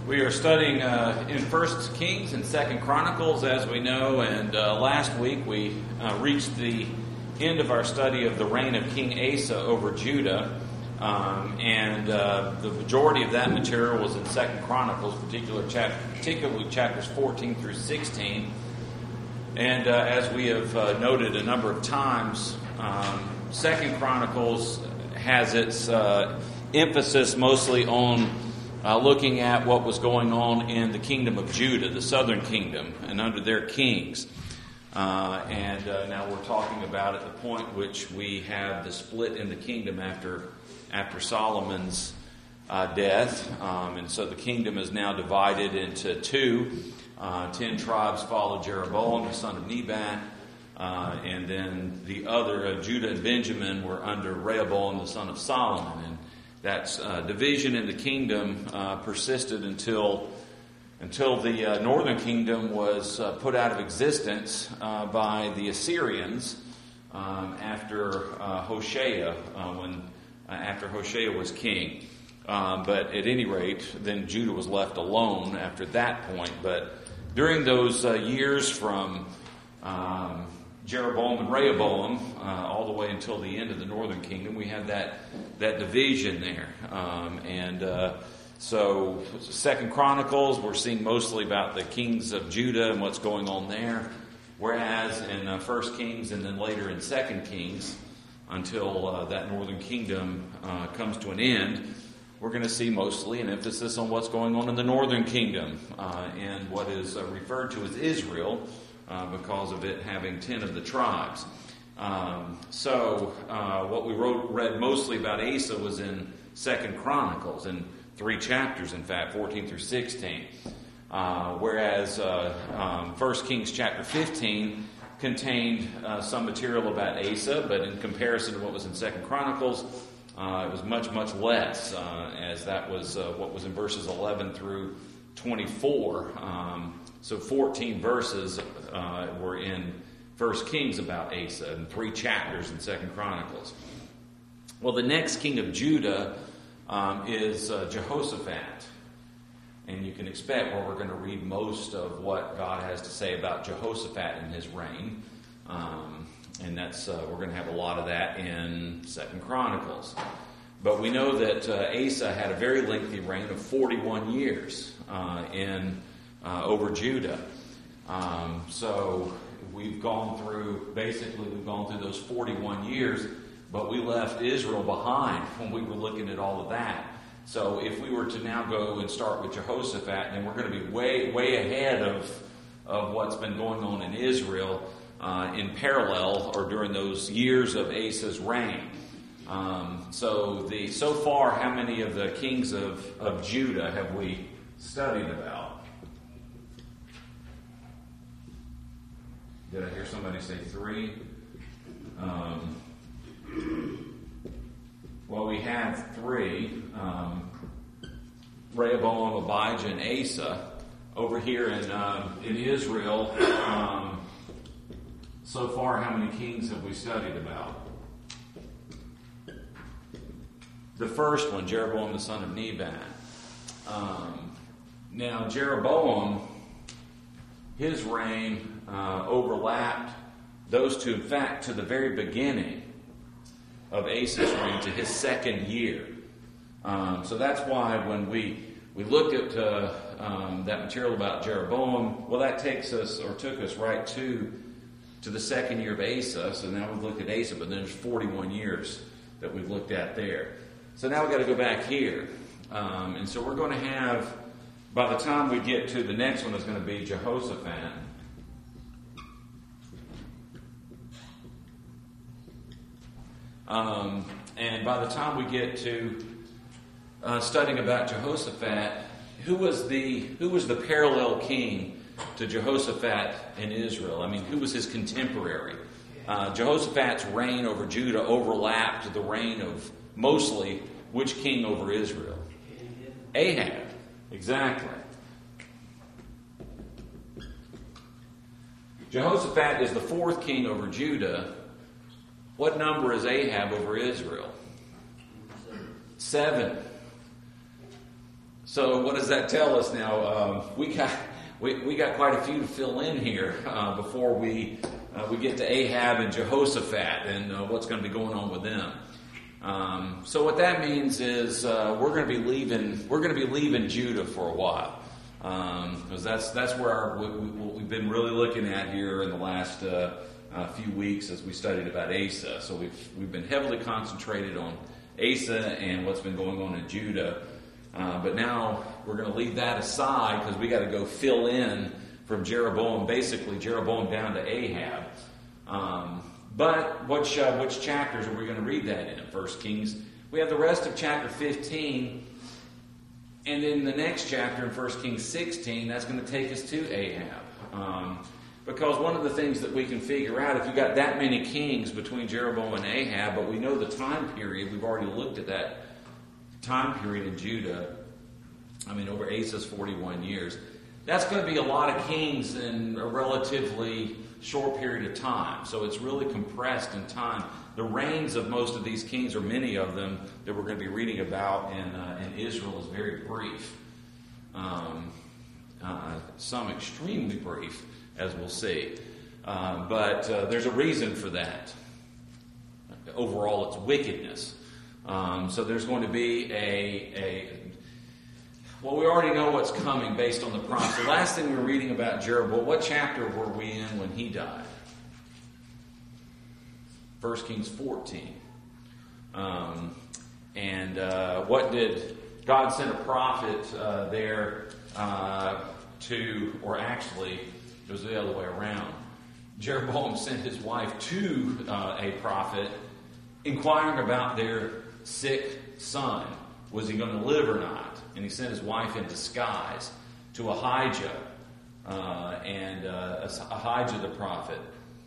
We are studying in 1 Kings and 2 Chronicles, as we know, and last week we reached the end of our study of the reign of King Asa over Judah, and the majority of that material was in 2 Chronicles, particularly chapters 14 through 16. And as we have noted a number of times, 2 Chronicles has its emphasis mostly on looking at what was going on in the kingdom of Judah, the southern kingdom, and under their kings. And now we're talking about at the point which we have the split in the kingdom after Solomon's death. And so the kingdom is now divided into two. 10 tribes followed Jeroboam, the son of Nebat. And then the other, Judah and Benjamin, were under Rehoboam, the son of Solomon. And that division in the kingdom persisted until the northern kingdom was put out of existence by the Assyrians after Hoshea, after Hoshea was king. But at any rate, then Judah was left alone after that point. But during those years from Jeroboam and Rehoboam, all the way until the end of the northern kingdom, we had that division there. So 2 Chronicles, we're seeing mostly about the kings of Judah and what's going on there. Whereas in 1 Kings and then later in 2 Kings, until that northern kingdom comes to an end, we're going to see mostly an emphasis on what's going on in the northern kingdom and what is referred to as Israel, because of it having 10 of the tribes. So what we read mostly about Asa was in 2 Chronicles, in 3 chapters, in fact, 14 through 16. Whereas 1 Kings chapter 15 contained some material about Asa, but in comparison to what was in 2 Chronicles, it was much, much less, as that was what was in verses 11 through 24. So 14 verses were in 1 Kings about Asa, and 3 chapters in 2 Chronicles. Well, the next king of Judah is Jehoshaphat. And you can expect where we're going to read most of what God has to say about Jehoshaphat in his reign. And that's we're going to have a lot of that in 2 Chronicles. But we know that Asa had a very lengthy reign of 41 years over Judah. So we've gone through those 41 years, but we left Israel behind when we were looking at all of that. So if we were to now go and start with Jehoshaphat, then we're going to be way, way ahead of what's been going on in Israel in parallel or during those years of Asa's reign. So far, how many of the kings of Judah have we studied about? Did I hear somebody say 3? Well, we have 3. Rehoboam, Abijah, and Asa. Over here in Israel, so far, how many kings have we studied about? The first one, Jeroboam, the son of Nebat. Now, Jeroboam, his reign overlapped those two. In fact, to the very beginning of Asa's reign, to his second year. So that's why when we looked at that material about Jeroboam, well, that took us right to the second year of Asa. So now we've looked at Asa, but then there's 41 years that we've looked at there. So now we've got to go back here. And so we're going to have, by the time we get to the next one, is going to be Jehoshaphat. And by the time we get to studying about Jehoshaphat, who was the parallel king to Jehoshaphat in Israel? I mean, who was his contemporary? Jehoshaphat's reign over Judah overlapped the reign of mostly which king over Israel? Ahab. Exactly. Jehoshaphat is the 4th king over Judah. What number is Ahab over Israel? 7. So what does that tell us now? We got quite a few to fill in here before we get to Ahab and Jehoshaphat and what's going to be going on with them. So what that means is we're going to be leaving Judah for a while, because that's where what we've been really looking at here in the last few weeks as we studied about Asa. So we've been heavily concentrated on Asa and what's been going on in Judah, but now we're going to leave that aside because we got to go fill in from Jeroboam, basically Jeroboam down to Ahab. But which chapters are we going to read that in? 1 Kings. We have the rest of chapter 15, and then the next chapter in 1 Kings 16, that's going to take us to Ahab. Because one of the things that we can figure out, if you've got that many kings between Jeroboam and Ahab, but we know the time period, we've already looked at that time period in Judah, over Asa's 41 years, that's going to be a lot of kings in a relatively short period of time. So it's really compressed in time. The reigns of most of these kings, or many of them that we're going to be reading about in Israel, is very brief. Some extremely brief, as we'll see. But there's a reason for that. Overall, it's wickedness. So there's going to be well, we already know what's coming based on the promise. The last thing we were reading about Jeroboam, what chapter were we in when he died? 1 Kings 14. What did God send a prophet there to, or actually, it was the other way around. Jeroboam sent his wife to a prophet inquiring about their sick son. Was he going to live or not? And he sent his wife in disguise to Ahijah, Ahijah the prophet.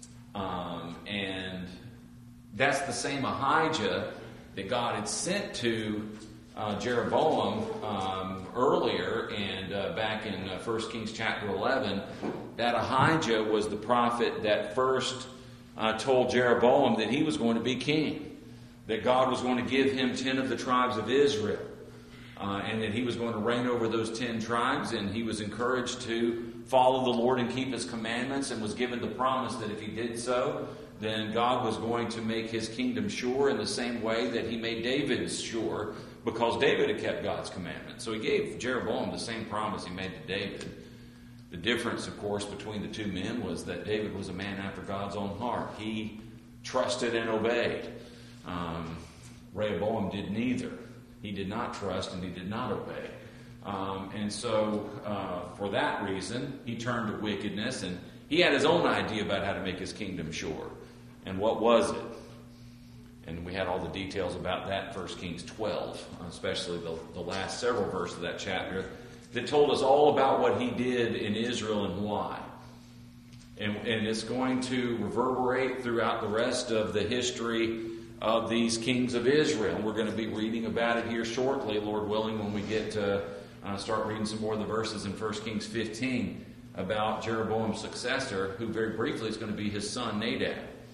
And that's the same Ahijah that God had sent to Jeroboam earlier, and back in 1 Kings chapter 11. That Ahijah was the prophet that first told Jeroboam that he was going to be king, that God was going to give him 10 of the tribes of Israel. And that he was going to reign over those 10 tribes, and he was encouraged to follow the Lord and keep his commandments, and was given the promise that if he did so, then God was going to make his kingdom sure in the same way that he made David's sure, because David had kept God's commandments. So he gave Jeroboam the same promise he made to David. The difference, of course, between the two men was that David was a man after God's own heart. He trusted and obeyed. Rehoboam did neither. He did not trust and he did not obey. And so, for that reason, he turned to wickedness, and he had his own idea about how to make his kingdom sure. And what was it? And we had all the details about that in 1 Kings 12, especially the last several verses of that chapter, that told us all about what he did in Israel and why. And it's going to reverberate throughout the rest of the history of these kings of Israel. We're going to be reading about it here shortly, Lord willing, when we get to start reading some more of the verses in 1 Kings 15 about Jeroboam's successor, who very briefly is going to be his son Nadab.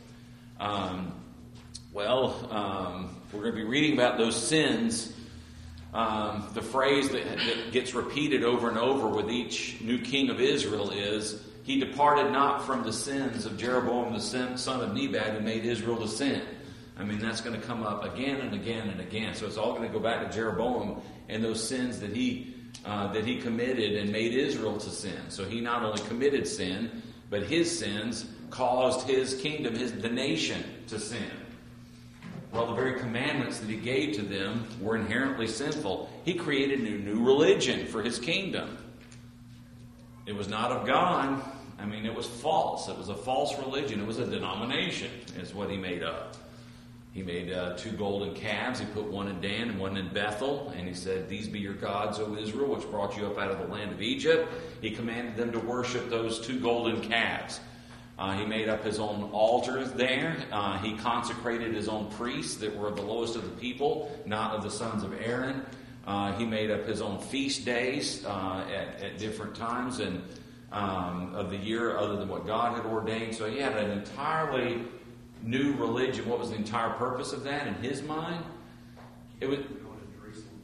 We're going to be reading about those sins. The phrase that gets repeated over and over with each new king of Israel is, he departed not from the sins of Jeroboam the son of Nebat, who made Israel to sin. That's going to come up again and again and again. So it's all going to go back to Jeroboam and those sins that he committed and made Israel to sin. So he not only committed sin, but his sins caused his kingdom, the nation, to sin. Well, the very commandments that he gave to them were inherently sinful. He created a new religion for his kingdom. It was not of God. It was false. It was a false religion. It was a denomination, is what he made up. He made 2 golden calves. He put one in Dan and one in Bethel. And he said, "These be your gods, O Israel, which brought you up out of the land of Egypt." He commanded them to worship those 2 golden calves. He made up his own altars there. He consecrated his own priests that were the lowest of the people, not of the sons of Aaron. He made up his own feast days at different times of the year other than what God had ordained. So he had an entirely new religion. What was the entire purpose of that in his mind? It was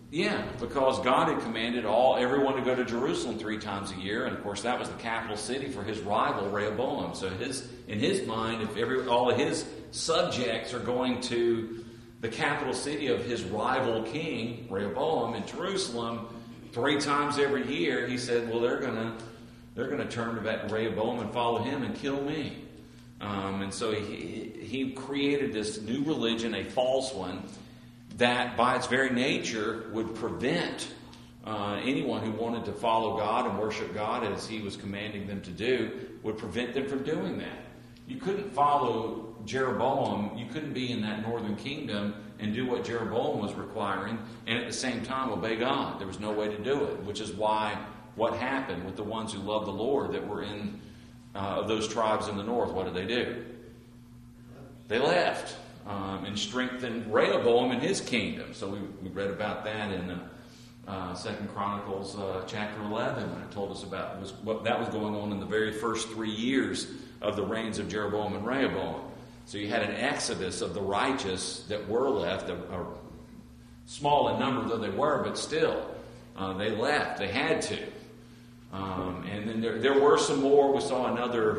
Yeah, because God had commanded everyone to go to Jerusalem 3 times a year, and of course that was the capital city for his rival Rehoboam. So in his mind, if all of his subjects are going to the capital city of his rival king Rehoboam in Jerusalem 3 times every year, he said, well, they're gonna turn to that Rehoboam and follow him and kill me. And so he created this new religion, a false one, that by its very nature would prevent anyone who wanted to follow God and worship God as he was commanding them to do, would prevent them from doing that. You couldn't follow Jeroboam, you couldn't be in that northern kingdom and do what Jeroboam was requiring and at the same time obey God. There was no way to do it, which is why what happened with the ones who loved the Lord that were in of those tribes in the north, what did they do? They left. And strengthened Rehoboam in his kingdom. So we read about that in 2 Chronicles chapter 11 when it told us about what that was going on in the very first 3 years of the reigns of Jeroboam and Rehoboam. So you had an exodus of the righteous that were left, small in number though they were, but still they left. They had to. And then there were some more. We saw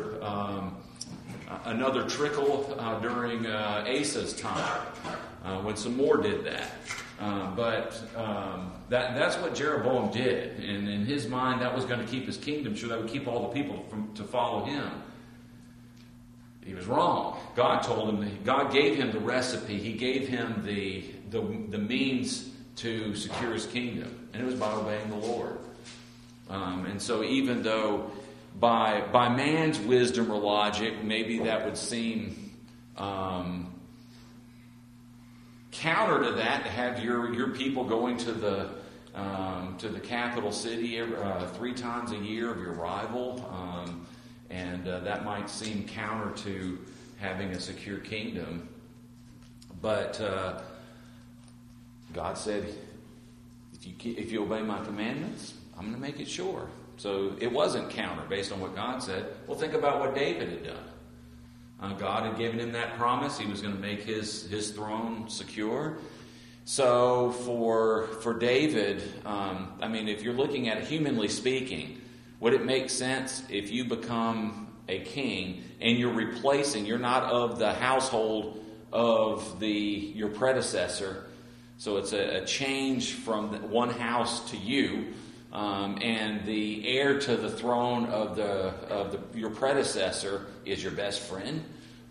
another trickle during Asa's time when some more did that. But that's what Jeroboam did. And in his mind, that was going to keep his kingdom sure that would keep all the people to follow him. He was wrong. God told him, God gave him the recipe. He gave him the means to secure his kingdom. And it was by obeying the Lord. And so even though by man's wisdom or logic, maybe that would seem counter to that, to have your people going to the capital city 3 times a year of your rival, and that might seem counter to having a secure kingdom. But God said, if you obey my commandments, I'm going to make it sure. So it wasn't counter based on what God said. Well, think about what David had done. God had given him that promise. He was going to make his throne secure. So for David, if you're looking at it humanly speaking, would it make sense if you become a king and you're not of the household of your predecessor? So it's a change from one house to you. And the heir to the throne of your predecessor is your best friend.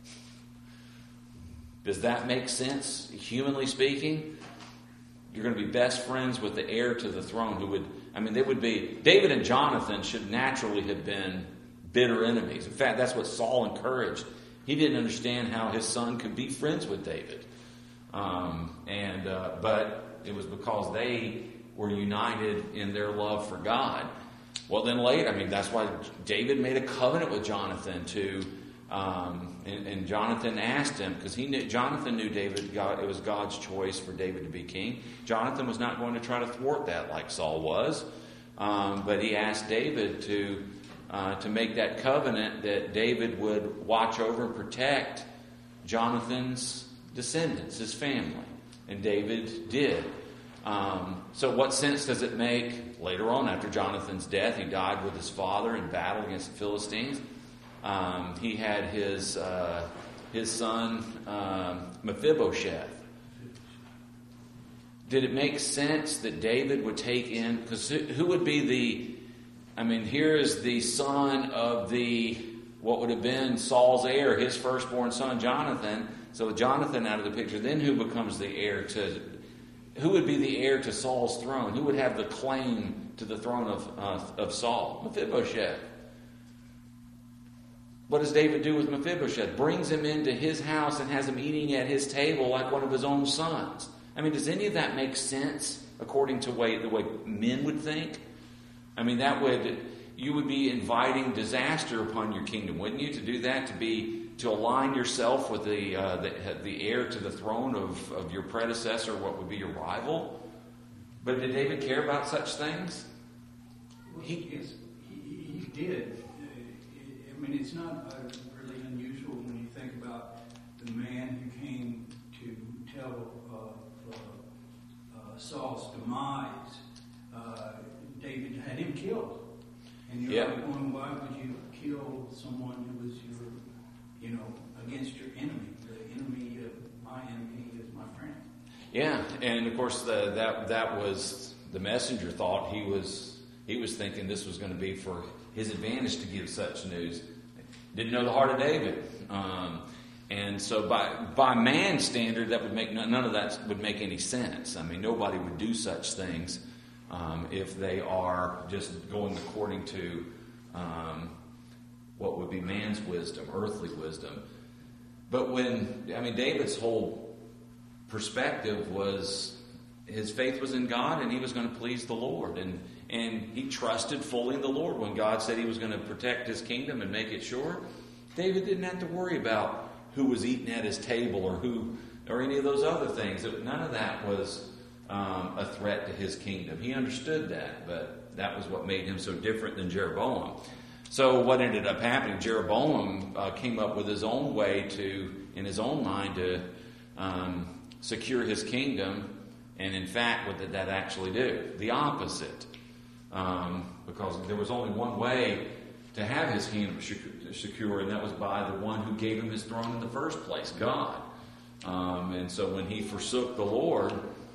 Does that make sense, humanly speaking? You're going to be best friends with the heir to the throne David and Jonathan should naturally have been bitter enemies. In fact, that's what Saul encouraged. He didn't understand how his son could be friends with David. But it was because they were united in their love for God. Well, then later, that's why David made a covenant with Jonathan and Jonathan asked him, because Jonathan knew it was God's choice for David to be king. Jonathan was not going to try to thwart that like Saul was, but he asked David to make that covenant that David would watch over and protect Jonathan's descendants, his family, and David did. So what sense does it make later on after Jonathan's death? He died with his father in battle against the Philistines. He had his son Mephibosheth. Did it make sense that David would take in, because who would be here is the son of what would have been Saul's heir, his firstborn son Jonathan. So with Jonathan out of the picture, then who becomes the heir who would be the heir to Saul's throne? Who would have the claim to the throne of Saul? Mephibosheth. What does David do with Mephibosheth? Brings him into his house and has him eating at his table like one of his own sons. Does any of that make sense according to the way men would think? You would be inviting disaster upon your kingdom, wouldn't you? To do that, to align yourself with the heir to the throne of your predecessor, what would be your rival. But did David care about such things? Well, he did. It's not really unusual when you think about the man who came to tell Saul's demise, David had him killed. And you're Yeah. like going, why would you kill someone who was against your enemy? The enemy of my enemy is my friend. Yeah, and of course that was the messenger thought. He was thinking this was going to be for his advantage to give such news. Didn't know the heart of David, and so by man's standard, that would make none of that would make any sense. I mean, nobody would do such things if they are just going according to what would be man's wisdom, earthly wisdom. But David's whole perspective was his faith was in God, and he was going to please the Lord, and he trusted fully in the Lord. When God said he was going to protect his kingdom and make it sure, David didn't have to worry about who was eating at his table or any of those other things. None of that was a threat to his kingdom. He understood that, but that was what made him so different than Jeroboam. So what ended up happening, Jeroboam came up with his own way in his own mind, to secure his kingdom. And in fact, what did that actually do? The opposite. Because there was only one way to have his kingdom secure, and that was by the one who gave him his throne in the first place, God. And so when he forsook the Lord,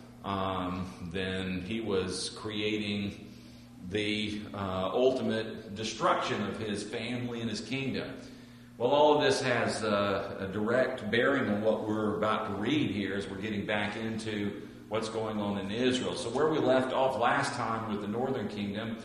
then he was creating the ultimate destruction of his family and his kingdom. Well, all of this has a direct bearing on what we're about to read here as we're getting back into what's going on in Israel. So where we left off last time with the northern kingdom,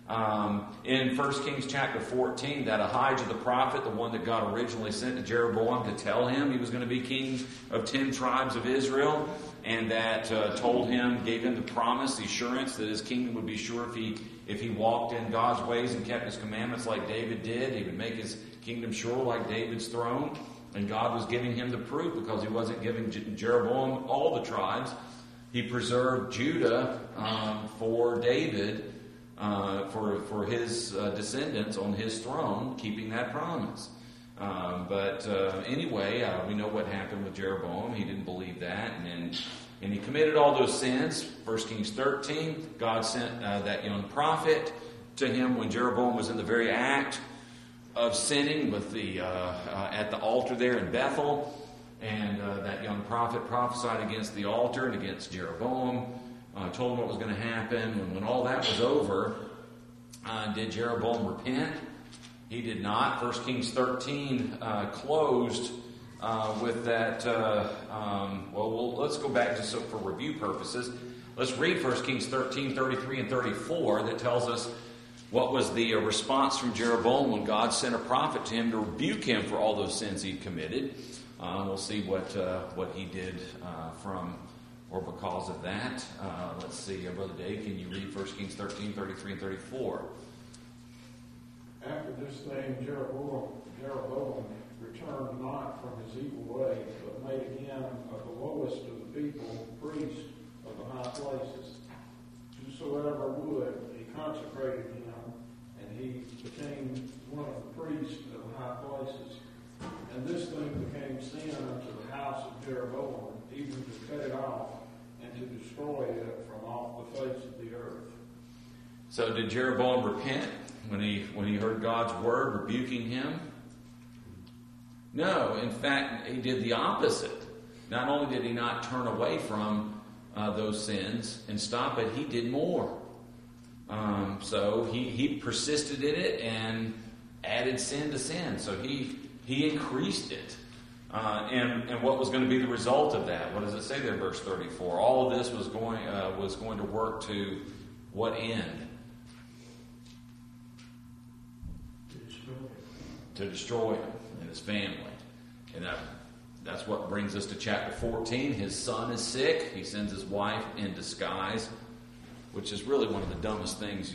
in 1 Kings chapter 14, that Ahijah the prophet, the one that God originally sent to Jeroboam to tell him he was going to be king of 10 tribes of Israel, and that gave him the promise, the assurance that his kingdom would be sure if he walked in God's ways and kept his commandments like David did. He would make his kingdom sure like David's throne. And God was giving him the proof, because he wasn't giving Jeroboam all the tribes. He preserved Judah for David, for his descendants on his throne, keeping that promise. But anyway, we know what happened with Jeroboam. He didn't believe that, and he committed all those sins. 1 Kings 13, God sent that young prophet to him when Jeroboam was in the very act of sinning with at the altar there in Bethel. And that young prophet prophesied against the altar and against Jeroboam, told him what was going to happen. And when all that was over, did Jeroboam repent? He did not. 1 Kings 13 closed with that. Let's go back just for review purposes. Let's read 1 Kings 13, 33 and 34 that tells us what was the response from Jeroboam when God sent a prophet to him to rebuke him for all those sins he'd committed. We'll see what he did from or because of that. Let's see, Brother Dave, can you read 1 Kings 13, 33 and 34? After this thing, Jeroboam returned not from his evil way, but made again of the lowest of the people priest of the high places. Whosoever would, he consecrated him, and he became one of the priests of the high places. And this thing became sin unto the house of Jeroboam, even to cut it off and to destroy it from off the face of the earth. So did Jeroboam repent when he heard God's word rebuking him? No, in fact, he did the opposite. Not only did he not turn away from those sins and stop it, he did more. So he persisted in it and added sin to sin. So he increased it. And what was going to be the result of that? What does it say there, verse 34? All of this was going to work to what end? To destroy him and his family. And that's what brings us to chapter 14. His son is sick. He sends his wife in disguise, which is really one of the dumbest things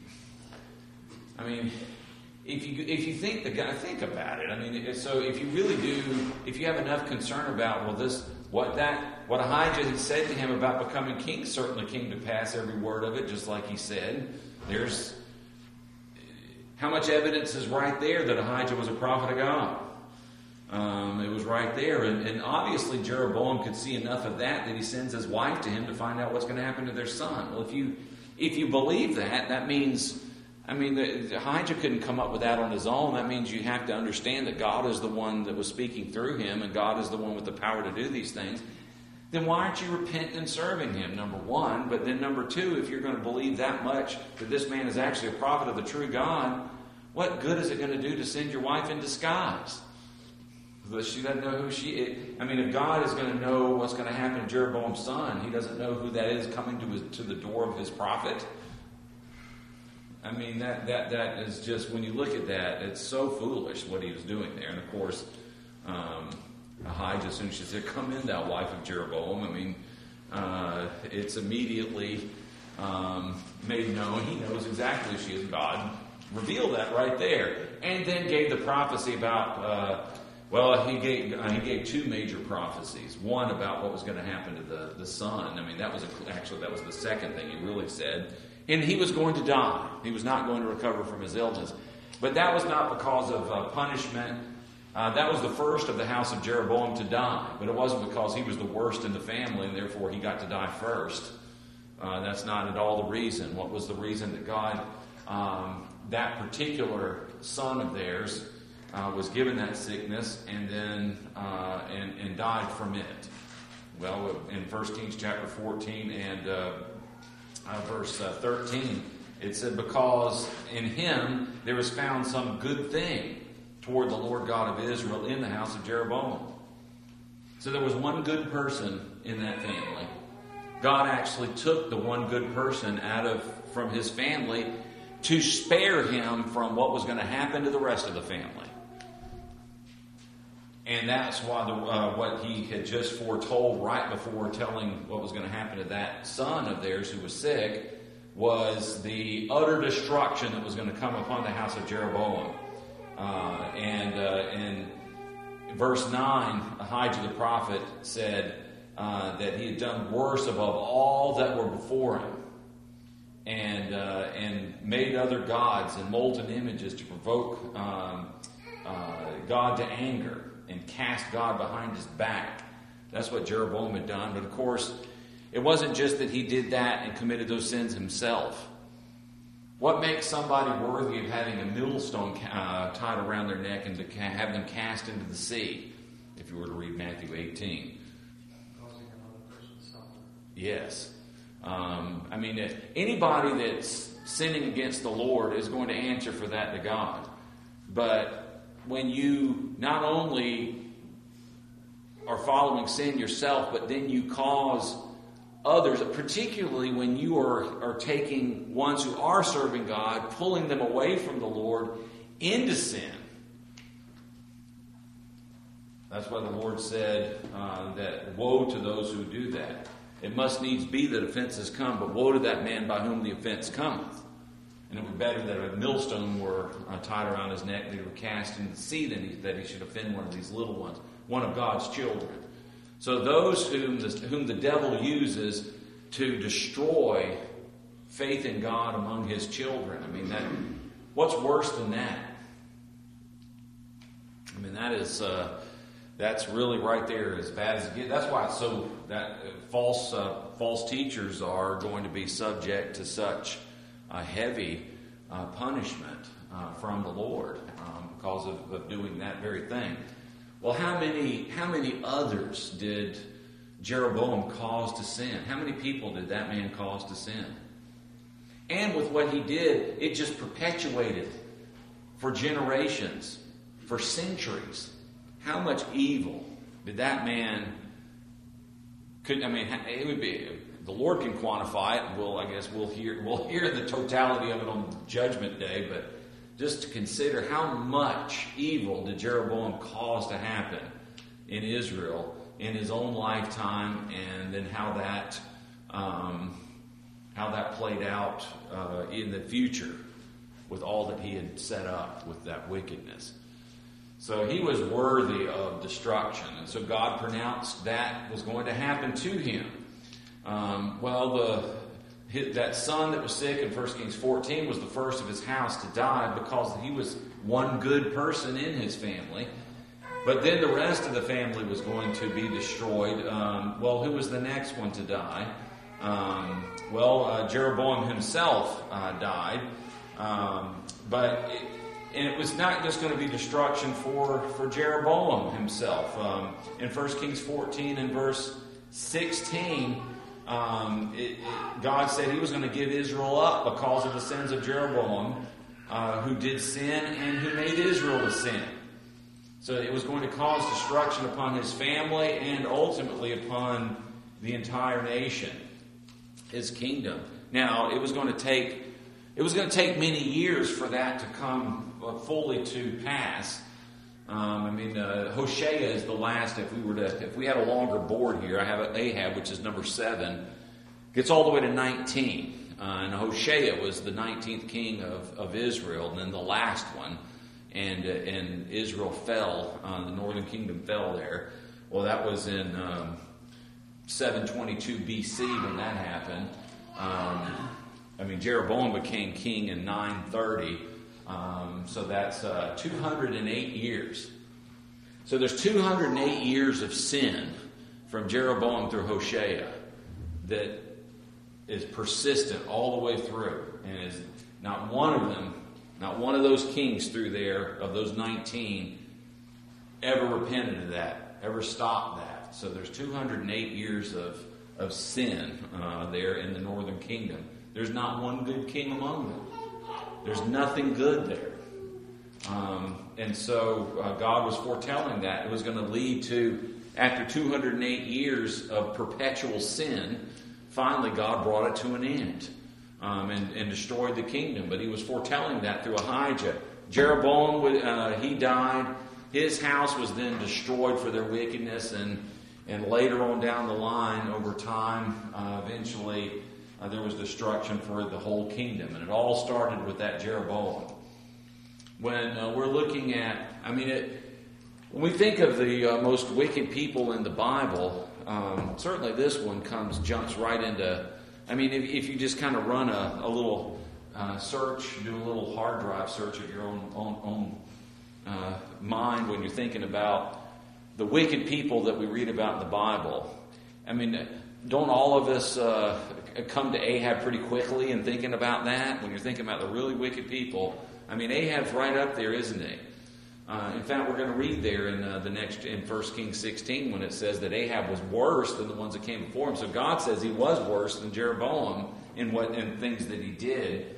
I mean, if you think think about it. I mean, so if you really do, if you have enough concern about, what Ahijah had said to him about becoming king certainly came to pass, every word of it, just like he said. There's how much evidence is right there that Ahijah was a prophet of God. It was right there. And obviously Jeroboam could see enough of that he sends his wife to him to find out what's going to happen to their son. Well, if you believe that means, Ahijah couldn't come up with that on his own. That means you have to understand that God is the one that was speaking through him, and God is the one with the power to do these things. Then why aren't you repenting and serving him, number one? But then number two, if you're going to believe that much that this man is actually a prophet of the true God, what good is it going to do to send your wife in disguise? She doesn't know who she is. If God is going to know what's going to happen to Jeroboam's son, he doesn't know who that is coming to the door of his prophet. That is just, when you look at that, it's so foolish what he was doing there. And of course, Ahijah, as soon as she said, "Come in, thou wife of Jeroboam," it's immediately made known. He knows exactly who she is. God revealed that right there. And then gave the prophecy about, he gave two major prophecies. One about what was going to happen to the son. That was the second thing he really said. And he was going to die. He was not going to recover from his illness. But that was not because of punishment. That was the first of the house of Jeroboam to die. But it wasn't because he was the worst in the family, and therefore he got to die first. That's not at all the reason. What was the reason that God, that particular son of theirs, was given that sickness and then and died from it? Well, in 1 Kings chapter 14 and verse 13, it said, "Because in him there was found some good thing toward the Lord God of Israel in the house of Jeroboam." So there was one good person in that family. God actually took the one good person from his family to spare him from what was going to happen to the rest of the family. And that's why what he had just foretold right before telling what was going to happen to that son of theirs who was sick was the utter destruction that was going to come upon the house of Jeroboam. In verse 9, Ahijah the prophet said that he had done worse above all that were before him, and made other gods and molten images to provoke God to anger, and cast God behind his back. That's what Jeroboam had done. But of course, it wasn't just that he did that and committed those sins himself. What makes somebody worthy of having a millstone tied around their neck and to have them cast into the sea? If you were to read Matthew 18. Causing another person to suffer. Yes. Anybody that's sinning against the Lord is going to answer for that to God. But when you not only are following sin yourself, but then you cause others, particularly when you are taking ones who are serving God, pulling them away from the Lord into sin. That's why the Lord said that woe to those who do that. It must needs be that offenses come, but woe to that man by whom the offense cometh. And it were better that a millstone were tied around his neck, that he were cast into the sea, than that he should offend one of these little ones, one of God's children. So those whom the devil uses to destroy faith in God among his children, what's worse than that? That's really right there as bad as it gets. That's why it's so that false teachers are going to be subject to such a heavy punishment from the Lord because of doing that very thing. Well, how many others did Jeroboam cause to sin? How many people did that man cause to sin? And with what he did, it just perpetuated for generations, for centuries. How much evil did that man? It would be. The Lord can quantify it. We'll hear the totality of it on Judgment Day. But just to consider how much evil did Jeroboam cause to happen in Israel in his own lifetime, and then how that played out in the future with all that he had set up with that wickedness. So he was worthy of destruction, and so God pronounced that was going to happen to him. That son that was sick in 1 Kings 14 was the first of his house to die because he was one good person in his family. But then the rest of the family was going to be destroyed. Who was the next one to die? Jeroboam himself died. And it was not just going to be destruction for Jeroboam himself. In 1 Kings 14 and verse 16, God said He was going to give Israel up because of the sins of Jeroboam, who did sin and who made Israel to sin. So it was going to cause destruction upon his family and ultimately upon the entire nation, his kingdom. Now, it was going to take many years for that to come fully to pass. Hoshea is the last. If we had a longer board here, I have Ahab, which is number 7, gets all the way to 19. And Hoshea was the 19th king of Israel, and then the last one. And Israel fell. The northern kingdom fell there. Well, that was in 722 BC when that happened. Jeroboam became king in 930. So that's 208 years. So there's 208 years of sin from Jeroboam through Hoshea that is persistent all the way through. And is not one of them, not one of those kings through there, of those 19, ever repented of that, ever stopped that. So there's 208 years of sin there in the northern kingdom. There's not one good king among them. There's nothing good there. And so God was foretelling that. It was going to lead to, after 208 years of perpetual sin, finally God brought it to an end and destroyed the kingdom. But He was foretelling that through Ahijah. Jeroboam, he died. His house was then destroyed for their wickedness. And later on down the line, over time, eventually there was destruction for the whole kingdom. And it all started with that Jeroboam. When we're looking at, when we think of the most wicked people in the Bible, certainly this one jumps right into, if you just kind of run a little search, do a little hard drive search of your own mind when you're thinking about the wicked people that we read about in the Bible. Don't all of us come to Ahab pretty quickly in thinking about that? When you're thinking about the really wicked people, Ahab's right up there, isn't he? In fact, we're going to read there in 1 Kings 16 when it says that Ahab was worse than the ones that came before him. So God says he was worse than Jeroboam in things that he did.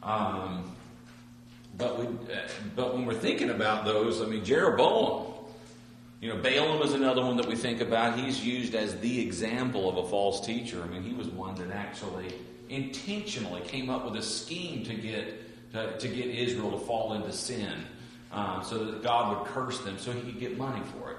But when we're thinking about those, Jeroboam. Balaam is another one that we think about. He's used as the example of a false teacher. He was one that actually intentionally came up with a scheme to get Israel to fall into sin, so that God would curse them, so He could get money for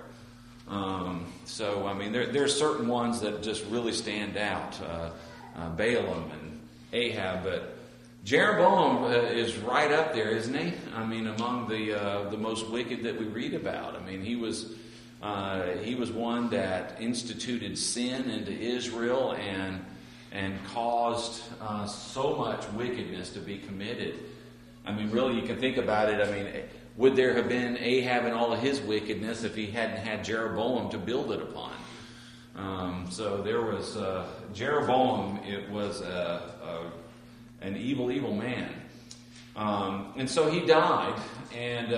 it. There are certain ones that just really stand out, Balaam and Ahab, but Jeroboam is right up there, isn't he? Among the most wicked that we read about. He was one that instituted sin into Israel and caused so much wickedness to be committed. Really, you can think about it. Would there have been Ahab and all of his wickedness if he hadn't had Jeroboam to build it upon? So there was Jeroboam. It was an evil man. And so he died, and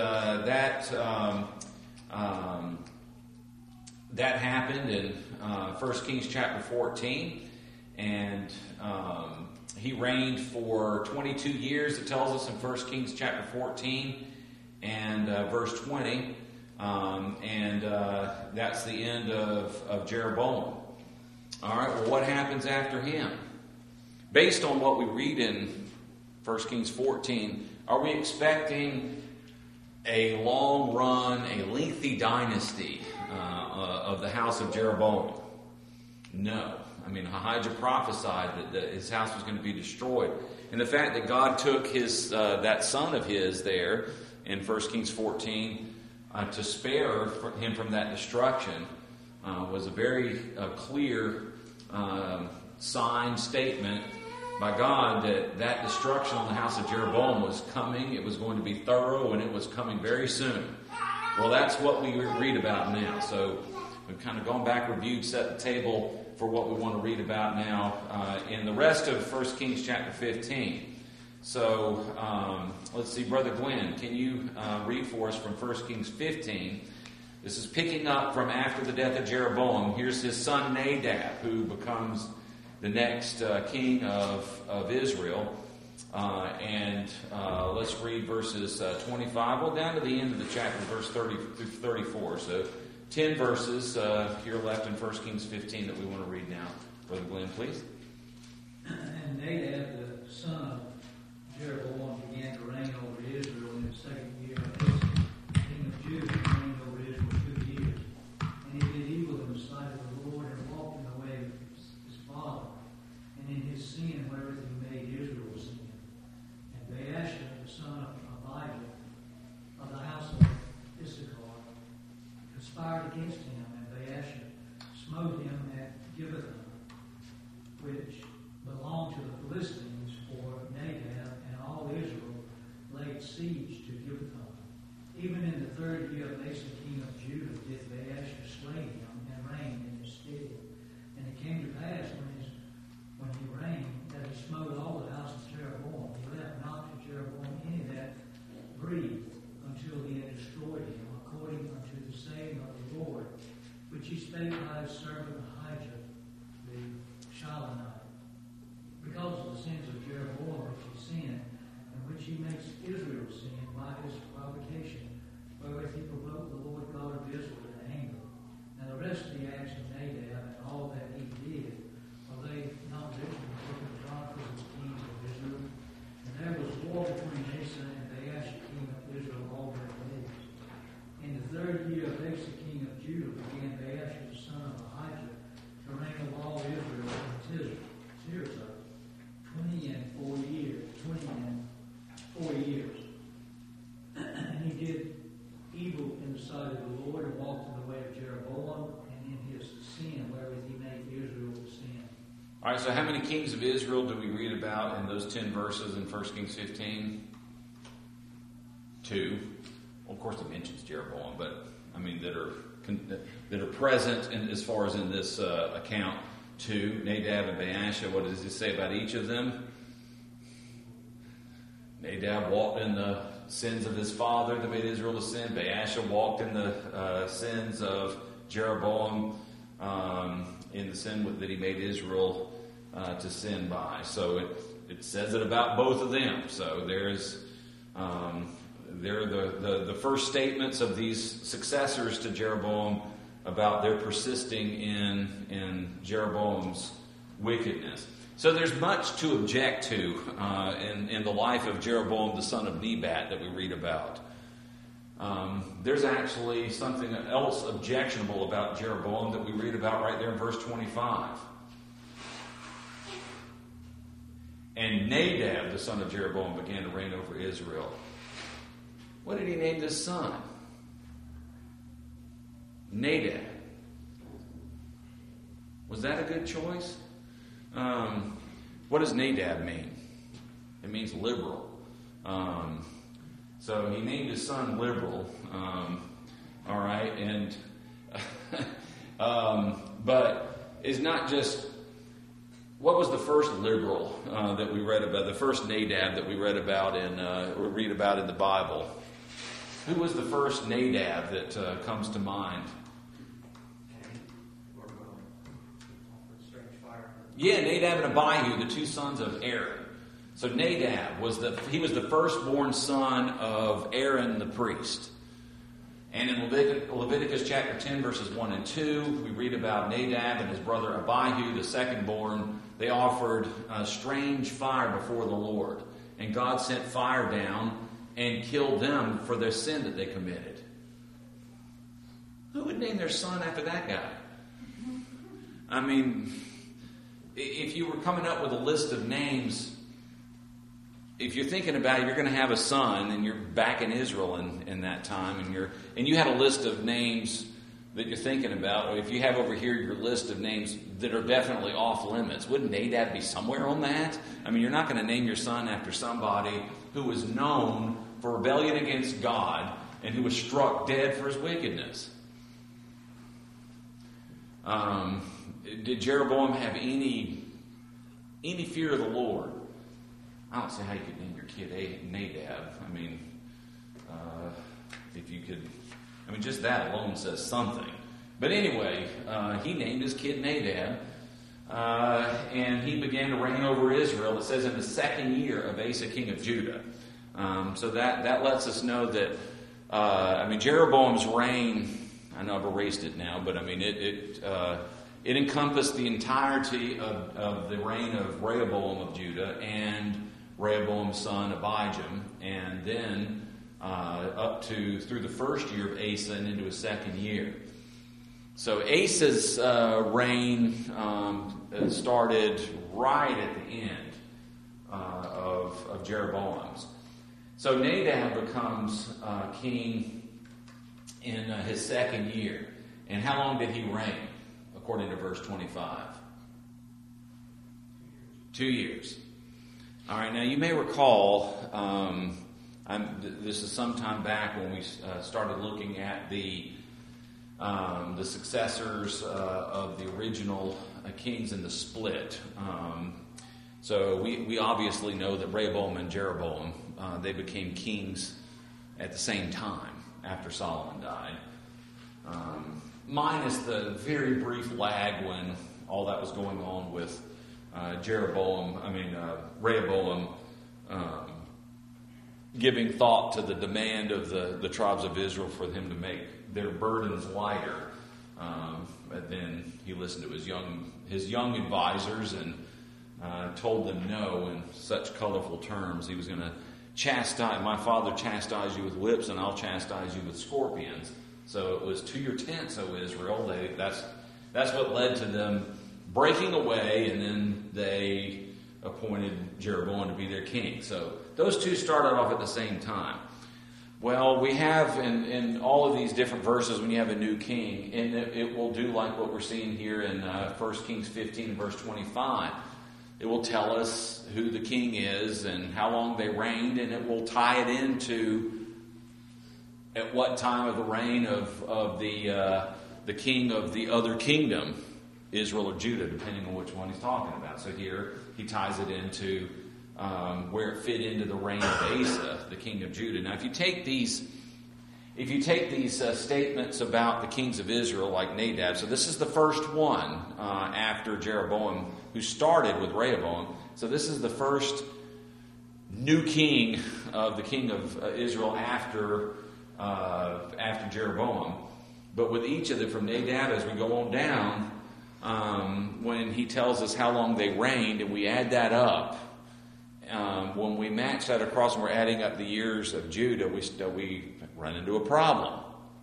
that happened in 1 Kings chapter 14, and he reigned for 22 years, it tells us in 1 Kings chapter 14 and verse 20, and that's the end of Jeroboam. All right, well, what happens after him? Based on what we read in 1 Kings 14, are we expecting a long run, a lengthy dynasty of the house of Jeroboam? No. Ahijah prophesied that his house was going to be destroyed. And the fact that God took that son of his there in 1 Kings 14 to spare him from that destruction was a very clear sign statement by God that destruction on the house of Jeroboam was coming. It was going to be thorough, and it was coming very soon. Well, that's what we read about now. So we've kind of gone back, reviewed, set the table for what we want to read about now in the rest of 1 Kings chapter 15. So let's see, Brother Glenn, can you read for us from 1 Kings 15? This is picking up from after the death of Jeroboam. Here's his son Nadab, who becomes the next king of Israel. And let's read verses 25, well, down to the end of the chapter, verse 30 through 34. So 10 verses here left in 1 Kings 15 that we want to read now. Brother Glenn, please. And Nadab, the son of Jeroboam, began to reign over Israel in the second year of Asa, king of Judah, and reigned over Israel 2 years. And he did evil in the sight of the Lord, and walked in the way of his father, and in his sin wherewith he made Israel sin. And Baasha, the son of Abijah, of the house of Issachar, conspired against him, and Baasha smote him at Gibbethon, which belonged to the Philistines, for Nadab and all Israel laid siege to Gibbethon. Even in the third year of Asa, king of Judah, did Baasha slay him and reigned in his stead. And it came to pass when he reigned that he smote all the house of Jeroboam. He left not to Jeroboam any that breathed until he had destroyed him, according unto the saying of the Lord, which he spake by his servant Ahijah the Shilonite. Because of the sins of Jeroboam which he sinned, and which he makes Israel sin by his provocation, wherewith he provoked the Lord God of Israel in anger. Now the rest of the acts of Nadab and all that he did, are they not written in the book of the Chronicles of the kings of Israel? And there was war between Asa and Baasha, king of Israel, all their days. In the third year of Asa, king of Judah, began Baasha, the son of Ahijah, to reign over all Israel in Tirzah. 20 and 4 years. And he did evil in the sight of the Lord, and walked in the way of Jeroboam, and in his sin, wherewith he made Israel sin. All right, so how many kings of Israel do we read about in those 10 verses in 1 Kings 15? 2. Well, of course, it mentions Jeroboam, but I mean that are present in, as far as in this account. 2, Nadab and Baasha. What does it say about each of them? Nadab walked in the sins of his father that made Israel to sin. Baasha walked in the sins of Jeroboam in the sin that he made Israel to sin by. So it says it about both of them. So there's they're the first statements of these successors to Jeroboam about their persisting in Jeroboam's wickedness. So there's much to object to in the life of Jeroboam, the son of Nebat, that we read about. There's actually something else objectionable about Jeroboam that we read about right there in verse 25. And Nadab, the son of Jeroboam, began to reign over Israel. What did he name this son? Nadab. Was that a good choice? What does Nadab mean? It means liberal. So he named his son liberal. All right, and but it's not just. What was the first liberal that we read about? The first Nadab that we read about in the Bible. Who was the first Nadab that comes to mind? Yeah, Nadab and Abihu, the two sons of Aaron. So Nadab was the firstborn son of Aaron the priest. And in Leviticus chapter 10, verses 1 and 2, we read about Nadab and his brother Abihu, the secondborn. They offered a strange fire before the Lord. And God sent fire down and killed them for their sin that they committed. Who would name their son after that guy? I mean, if you were coming up with a list of names, if you're thinking about it, you're going to have a son, and you're back in Israel in that time, and you had a list of names that you're thinking about, or if you have over here your list of names that are definitely off limits, wouldn't Nadab be somewhere on that? I mean, you're not going to name your son after somebody who was known for rebellion against God and who was struck dead for his wickedness. Did Jeroboam have any fear of the Lord? I don't see how you could name your kid Nadab. I mean, if you could, just that alone says something. But anyway, he named his kid Nadab, and he began to reign over Israel. It says in the 2nd year of Asa, king of Judah. So that lets us know that, Jeroboam's reign, I know I've erased it now, but it encompassed the entirety of the reign of Rehoboam of Judah and Rehoboam's son Abijam, and then up to through the 1st year of Asa and into his 2nd year. So Asa's reign started right at the end of Jeroboam's. So Nadab becomes king in his 2nd year. And how long did he reign, according to verse 25? 2 years. All right, now you may recall, this is some time back when we started looking at the successors of the original kings in the split. So we obviously know that Rehoboam and Jeroboam, they became kings at the same time after Solomon died. Minus the very brief lag when all that was going on with Rehoboam giving thought to the demand of the tribes of Israel for him to make their burdens lighter. But then he listened to his young advisors and told them no in such colorful terms. He was going to chastise, my father chastised you with whips and I'll chastise you with scorpions. So it was to your tents, O Israel. That's what led to them breaking away, and then they appointed Jeroboam to be their king. So those two started off at the same time. Well, we have in all of these different verses when you have a new king, and it will do like what we're seeing here in 1 Kings 15, verse 25. It will tell us who the king is and how long they reigned, and it will tie it into at what time of the reign of the king of the other kingdom, Israel or Judah, depending on which one he's talking about. So here he ties it into where it fit into the reign of Asa, the king of Judah. Now, if you take these statements about the kings of Israel, like Nadab, so this is the first one after Jeroboam, who started with Rehoboam. So this is the first new king of the king of Israel after Jeroboam. But with each of them, from Nadab as we go on down, when he tells us how long they reigned, and we add that up, when we match that across and we're adding up the years of Judah, we run into a problem.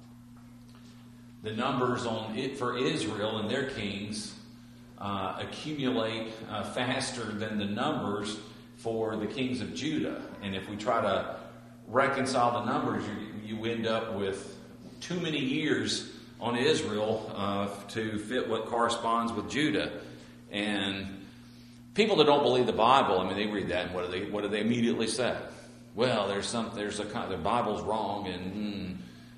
The numbers on it for Israel and their kings accumulate faster than the numbers for the kings of Judah. And if we try to reconcile the numbers, you end up with too many years on Israel to fit what corresponds with Judah. And people that don't believe the Bible, they read that, and what do they immediately say? Well, the Bible's wrong, and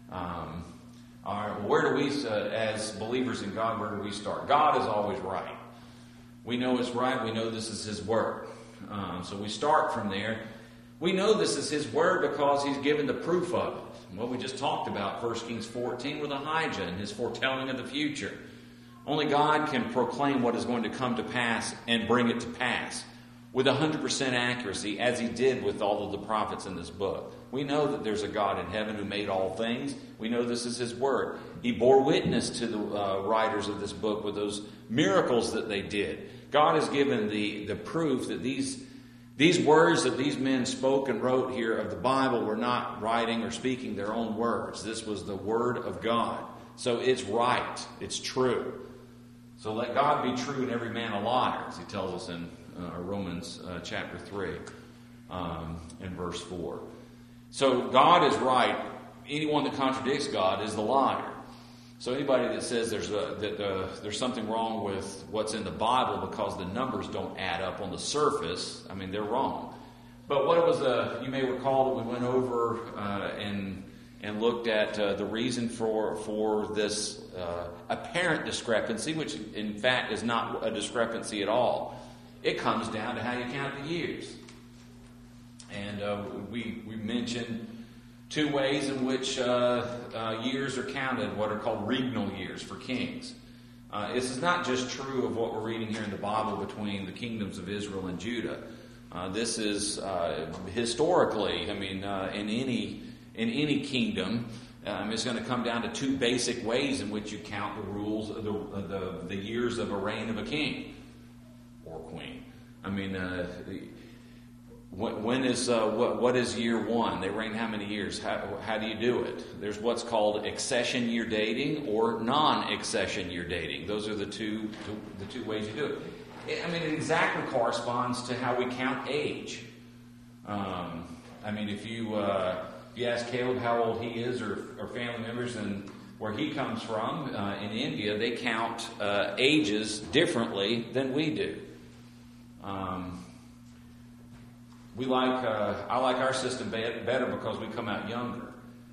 where do we, as believers in God, where do we start? God is always right. We know it's right. We know this is His Word. So we start from there. We know this is His Word because He's given the proof of it. What we just talked about, 1 Kings 14 with Ahijah and his foretelling of the future. Only God can proclaim what is going to come to pass and bring it to pass with 100% accuracy, as He did with all of the prophets in this book. We know that there's a God in heaven who made all things. We know this is His Word. He bore witness to the writers of this book with those miracles that they did. God has given the proof that these words that these men spoke and wrote here of the Bible were not writing or speaking their own words. This was the Word of God. So it's right. It's true. So let God be true and every man a liar, as He tells us in Romans chapter 3 and verse 4. So God is right. Anyone that contradicts God is the liar. So anybody that says there's something wrong with what's in the Bible because the numbers don't add up on the surface, they're wrong. But what it was, you may recall that we went over and and looked at the reason for this apparent discrepancy, which in fact is not a discrepancy at all. It comes down to how you count the years. And we mentioned two ways in which years are counted, what are called regnal years for kings. This is not just true of what we're reading here in the Bible between the kingdoms of Israel and Judah. This is historically, in any kingdom, it's going to come down to two basic ways in which you count the rules, the years of a reign of a king or queen. What is year one? They reign how many years? How do you do it? There's what's called accession year dating or non-accession year dating. Those are the two ways you do it. It exactly corresponds to how we count age. If you ask Caleb how old he is or family members and where he comes from, in India, they count ages differently than we do. I like our system better because we come out younger.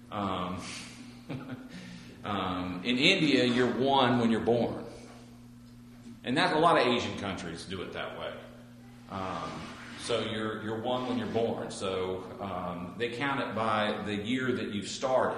In India, you're one when you're born. And a lot of Asian countries do it that way. So you're one when you're born. So they count it by the year that you've started.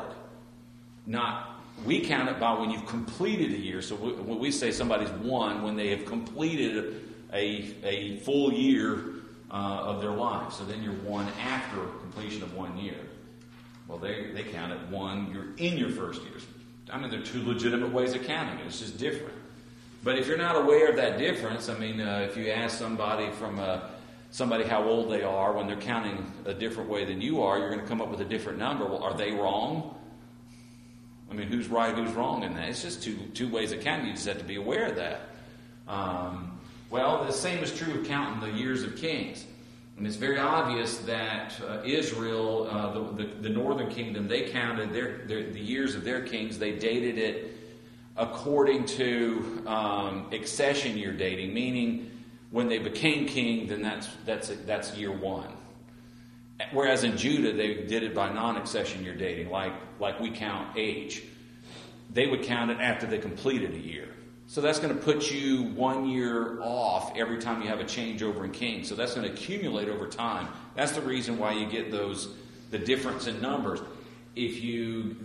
We count it by when you've completed a year. So when we say somebody's one, when they have completed a full year of their life. So then you're one after completion of 1 year. Well, they count it one, you're in your first years. There are two legitimate ways of counting it. It's just different. But if you're not aware of that difference, if you ask somebody how old they are when they're counting a different way than you are, you're going to come up with a different number. Well, are they wrong? Who's right, who's wrong in that? It's just two ways of counting. You just have to be aware of that. The same is true of counting the years of kings. And it's very obvious that Israel, the northern kingdom, they counted the years of their kings. They dated it according to accession year dating, meaning when they became king, then that's year one. Whereas in Judah, they did it by non-accession year dating, like we count age. They would count it after they completed a year. So that's going to put you 1 year off every time you have a changeover in king. So that's going to accumulate over time. That's the reason why you get the difference in numbers. If you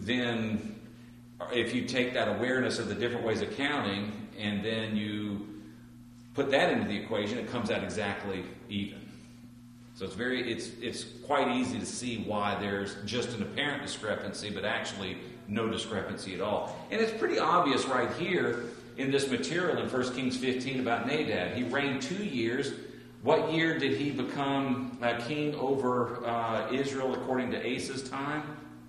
take that awareness of the different ways of counting and then you put that into the equation, it comes out exactly even. So it's quite easy to see why there's just an apparent discrepancy, but actually no discrepancy at all. And it's pretty obvious right here in this material in 1 Kings 15 about Nadab. He reigned 2 years. What year did he become king over Israel according to Asa's time?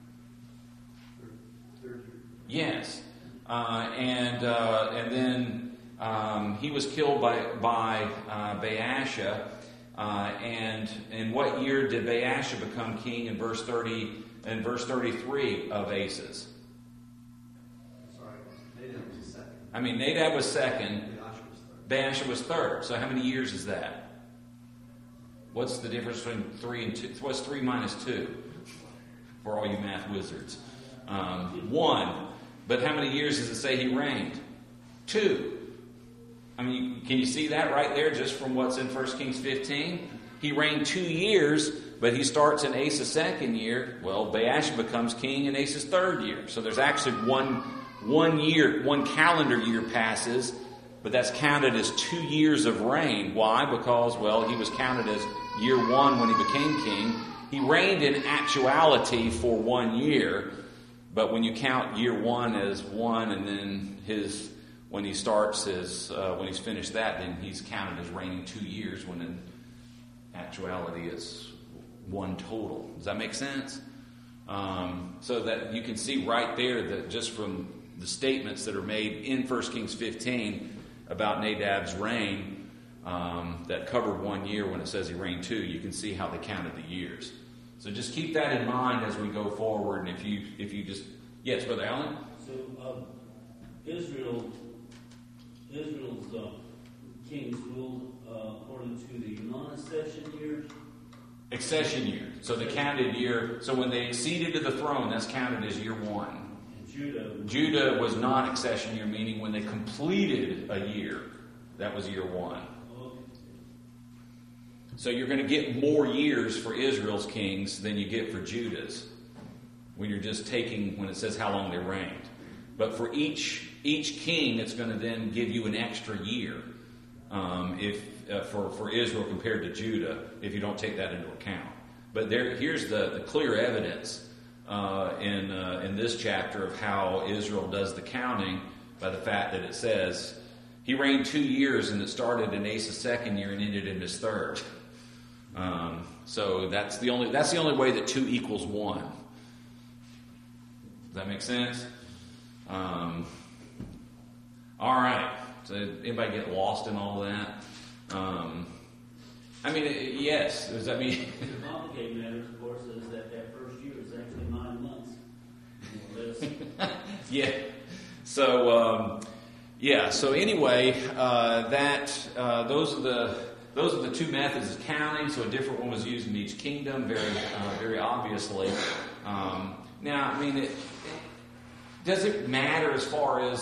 Third year. Yes. And then he was killed by Baasha. And what year did Baasha become king in verse 30 and verse 33 of Asa's? Sorry, Nadab was second. Nadab was second. Baasha was third. So how many years is that? What's the difference between 3 and 2? What's 3 minus 2? For all you math wizards. 1. But how many years does it say he reigned? 2. Can you see that right there just from what's in 1 Kings 15? He reigned 2 years, but he starts in Asa's second year. Well, Baasha becomes king in Asa's third year. So there's actually one calendar year passes, but that's counted as 2 years of reign. Why? Because, he was counted as year 1 when he became king. He reigned in actuality for 1 year, but when you count year 1 as 1 and then when he's finished that, then he's counted as reigning 2 years, when in actuality it's 1 total. Does that make sense? So that you can see right there that just from the statements that are made in 1 Kings 15 about Nadab's reign that covered 1 year when it says he reigned 2, you can see how they counted the years. So just keep that in mind as we go forward. And if you just... Yes, Brother Allen? So Israel's kings ruled according to the non-accession years? Accession year. So they counted year. So when they acceded to the throne, that's counted as year 1. And Judah was not accession year, meaning when they completed a year, that was year 1. So you're going to get more years for Israel's kings than you get for Judah's, when you're just taking, when it says how long they reigned. But for each king, it's going to then give you an extra year for Israel compared to Judah, if you don't take that into account. But here's the clear evidence in this chapter of how Israel does the counting, by the fact that it says he reigned 2 years, and it started in Asa's second year and ended in his third. So that's the only way that 2 equals 1. Does that make sense? All right. So anybody get lost in all that? I mean, yes. Does that mean? to complicate matters, of course, is that first year is actually 9 months. Yeah. So So anyway, those are the 2 methods of counting. So a different one was used in each kingdom, very obviously. Now, I mean, does it matter as far as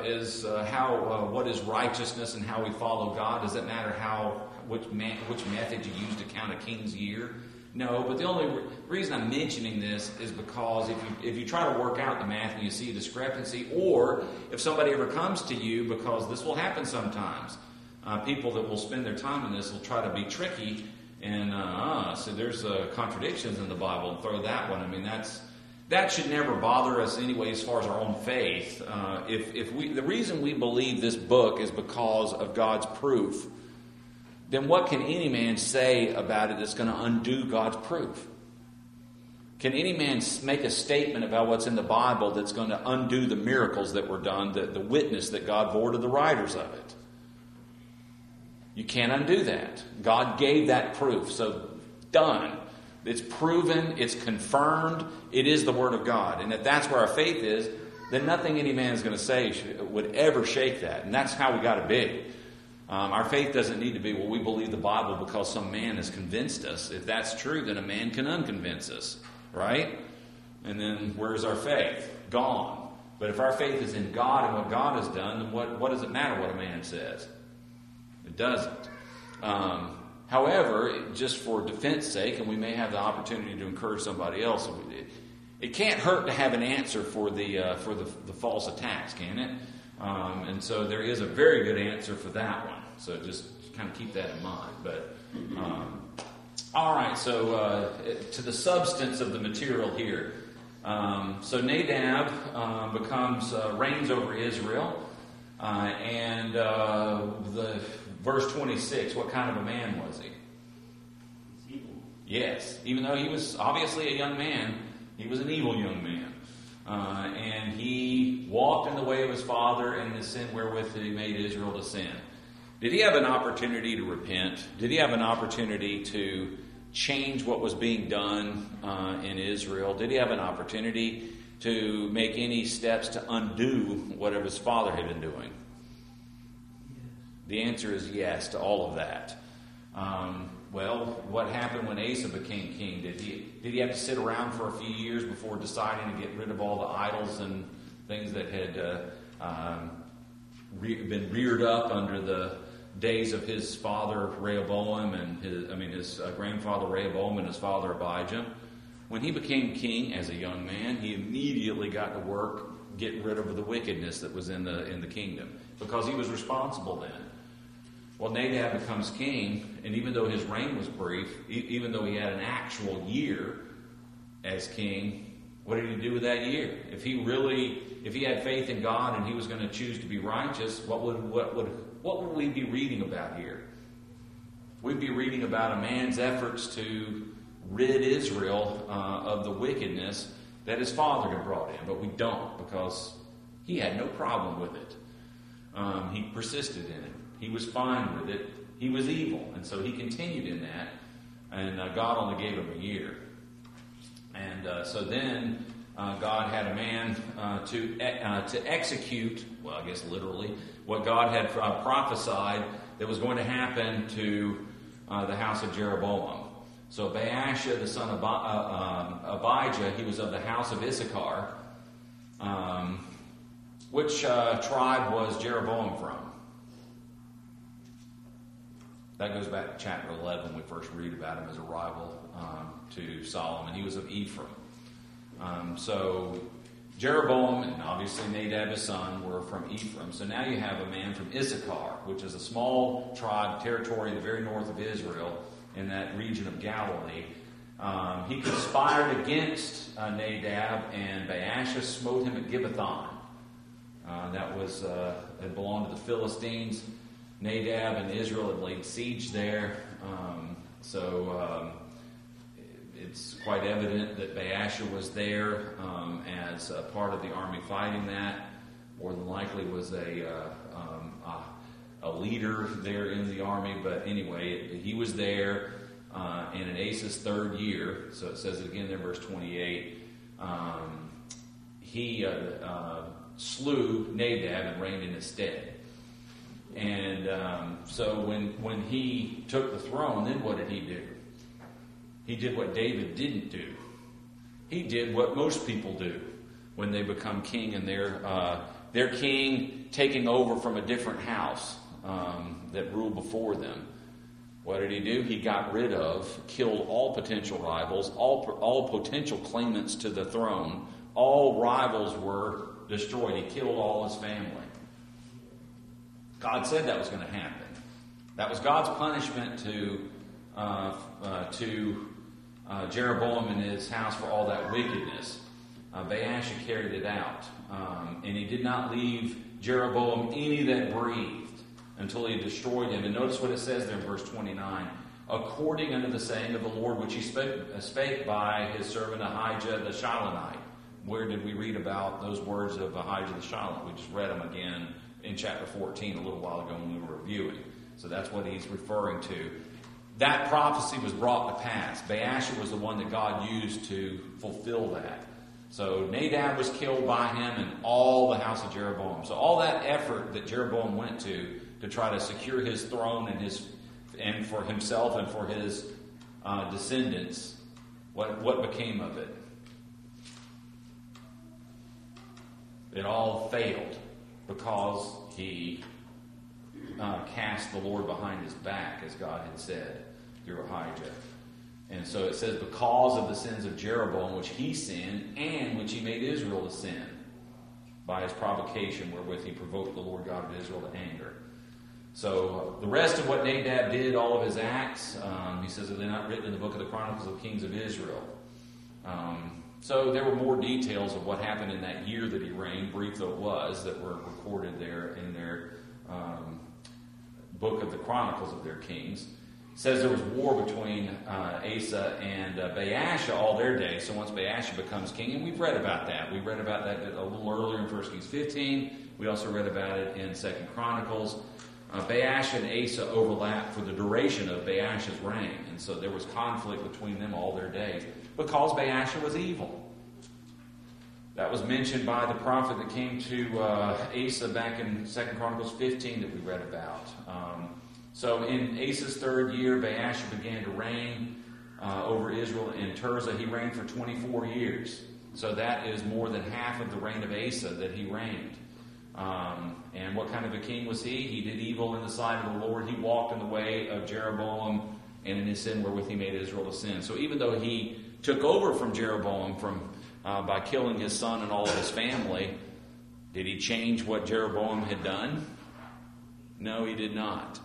how what is righteousness and how we follow God? Does it matter which method you use to count a king's year? No, but the only reason I'm mentioning this is because if you try to work out the math and you see a discrepancy, or if somebody ever comes to you, because this will happen sometimes, people that will spend their time in this will try to be tricky and so there's contradictions in the Bible and throw that one. I mean, that should never bother us anyway as far as our own faith. The reason we believe this book is because of God's proof, then what can any man say about it that's going to undo God's proof? Can any man make a statement about what's in the Bible that's going to undo the miracles that were done, the witness that God bore to the writers of it? You can't undo that. God gave that proof, so done. It's proven, it's confirmed, it is the Word of God. And if that's where our faith is, then nothing any man is going to say would ever shake that. And that's how we got to be. Our faith doesn't need to be, well, we believe the Bible because some man has convinced us. If that's true, then a man can unconvince us, right? And then where's our faith? Gone. But if our faith is in God and what God has done, then what does it matter what a man says? It doesn't. However, just for defense sake, and we may have the opportunity to encourage somebody else, it can't hurt to have an answer for the false attacks, can it? And so there is a very good answer for that one. So just kind of keep that in mind. But all right. So to the substance of the material here. So Nadab reigns over Israel, and the verse 26. What kind of a man was he? He's evil. Yes, even though he was obviously a young man, he was an evil young man. And he walked in the way of his father and the sin wherewith he made Israel to sin. Did he have an opportunity to repent? Did he have an opportunity to change what was being done in Israel? Did he have an opportunity to make any steps to undo whatever his father had been doing? Yes. The answer is yes to all of that. Well, what happened when Asa became king? Did he have to sit around for a few years before deciding to get rid of all the idols and things that had been reared up under the days of his father Rehoboam and his grandfather Rehoboam and his father Abijah? When he became king as a young man, he immediately got to work getting rid of the wickedness that was in the kingdom, because he was responsible then. Well, Nadab becomes king, and even though his reign was brief, even though he had an actual year as king, what did he do with that year? If he had faith in God and he was going to choose to be righteous, what would we be reading about here? We'd be reading about a man's efforts to rid Israel of the wickedness that his father had brought in, but we don't, because he had no problem with it. He persisted in it. He was fine with it. He was evil, and so he continued in that, and God only gave him a year. And so then God had a man to execute, well, I guess literally, what God had prophesied that was going to happen to the house of Jeroboam. So Baasha, the son of Abijah, he was of the house of Issachar. Which tribe was Jeroboam from? That goes back to chapter 11 when we first read about him as a rival to Solomon. He was of Ephraim. So Jeroboam and obviously Nadab, his son, were from Ephraim. So now you have a man from Issachar, which is a small tribe, territory in the very north of Israel, in that region of Galilee. He conspired against Nadab, and Baasha smote him at Gibbethon. It belonged to the Philistines. Nadab and Israel had laid siege there. It's quite evident that Baasha was there as a part of the army fighting that. More than likely was a leader there in the army. But anyway, he was there. And in Asa's third year, so it says it again there, verse 28, he slew Nadab and reigned in his stead. And so when he took the throne, then what did he do? He did what David didn't do. He did what most people do when they become king, and their king taking over from a different house that ruled before them. What did he do? He got rid of, killed all potential rivals, all potential claimants to the throne. All rivals were destroyed. He killed all his family. God said that was going to happen. That was God's punishment to Jeroboam and his house for all that wickedness. Baasha carried it out. And he did not leave Jeroboam any that breathed until he destroyed him. And notice what it says there in verse 29. According unto the saying of the Lord, which he spake by his servant Ahijah the Shilonite. Where did we read about those words of Ahijah the Shilonite? We just read them again in chapter 14 a little while ago when we were reviewing. So that's what he's referring to. That prophecy was brought to pass. Baasha was the one that God used to fulfill that. So Nadab was killed by him and all the house of Jeroboam. So all that effort that Jeroboam went to try to secure his throne and for himself and for his descendants, what became of it? It all failed because he cast the Lord behind his back, as God had said through Ahijah. And so it says, because of the sins of Jeroboam, which he sinned, and which he made Israel to sin, by his provocation wherewith he provoked the Lord God of Israel to anger. So the rest of what Nadab did, all of his acts, he says that they're not written in the book of the Chronicles of the Kings of Israel. So there were more details of what happened in that year that he reigned, brief though it was, that were recorded there in their book of the Chronicles of their kings. It says there was war between Asa and Baasha all their days. So once Baasha becomes king, and we've read about that. We read about that a little earlier in 1 Kings 15. We also read about it in 2 Chronicles. Baasha and Asa overlapped for the duration of Baasha's reign. And so there was conflict between them all their days because Baasha was evil. That was mentioned by the prophet that came to Asa back in 2 Chronicles 15 that we read about. So in Asa's third year, Baasha began to reign over Israel in Tirzah. He reigned for 24 years. So that is more than half of the reign of Asa that he reigned. And what kind of a king was he? He did evil in the sight of the Lord. He walked in the way of Jeroboam and in his sin wherewith he made Israel to sin. So even though he took over from Jeroboam by killing his son and all of his family, did he change what Jeroboam had done? No, he did not.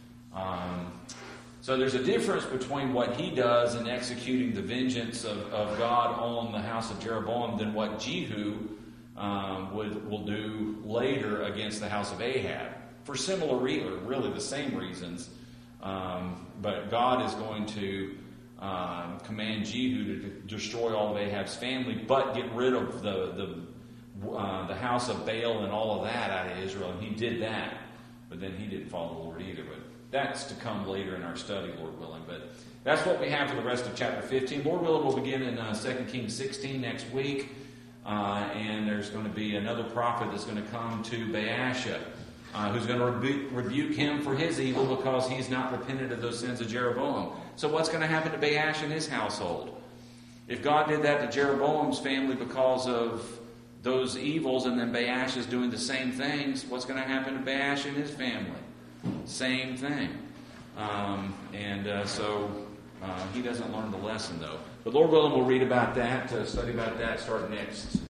So there's a difference between what he does in executing the vengeance of God on the house of Jeroboam than what Jehu will do later against the house of Ahab. For similar reasons, really the same reasons. But God is going to command Jehu to destroy all of Ahab's family, but get rid of the house of Baal and all of that out of Israel. And he did that. But then he didn't follow the Lord either. But that's to come later in our study, Lord willing. But that's what we have for the rest of chapter 15. Lord willing, we'll begin in 2 Kings 16 next week. And there's going to be another prophet that's going to come to Baasha who's going to rebuke him for his evil because he's not repented of those sins of Jeroboam. So what's going to happen to Baasha and his household? If God did that to Jeroboam's family because of those evils, and then Baasha is doing the same things, what's going to happen to Baasha and his family? Same thing. So he doesn't learn the lesson, though. But Lord willing, we'll read about that, study about that, start next